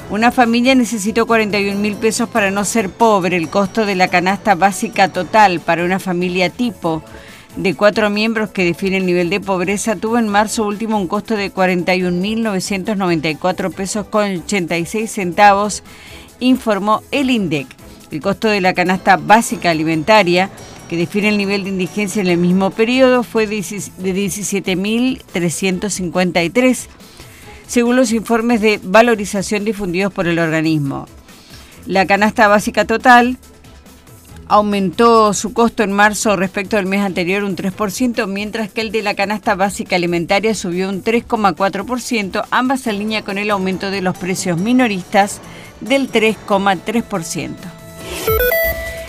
Una familia necesitó 41.000 pesos para no ser pobre. El costo de la canasta básica total para una familia tipo de 4 miembros que define el nivel de pobreza tuvo en marzo último un costo de 41.994 pesos con 86 centavos, informó el INDEC. El costo de la canasta básica alimentaria, que define el nivel de indigencia en el mismo periodo, fue de 17.353, según los informes de valorización difundidos por el organismo. La canasta básica total aumentó su costo en marzo respecto al mes anterior un 3%, mientras que el de la canasta básica alimentaria subió un 3,4%, ambas en línea con el aumento de los precios minoristas del 3,3%.